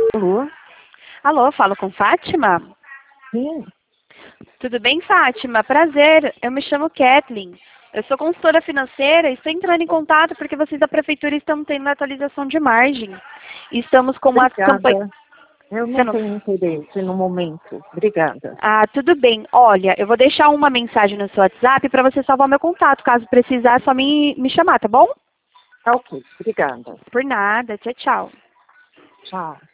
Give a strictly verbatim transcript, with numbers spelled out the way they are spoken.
Alô? Alô, falo com Fátima? Sim. Tudo bem, Fátima? Prazer, eu me chamo Kathleen. Eu sou consultora financeira e estou entrando em contato porque vocês da prefeitura estão tendo atualização de margem. E estamos com uma campanha... Obrigada. Eu Você não não... tenho interesse no momento. Obrigada. Ah, tudo bem. Olha, eu vou deixar uma mensagem no seu WhatsApp para você salvar meu contato. Caso precisar, é só me, me chamar, tá bom? Tá ok. Obrigada. Por nada. Tchau, tchau. Tchau.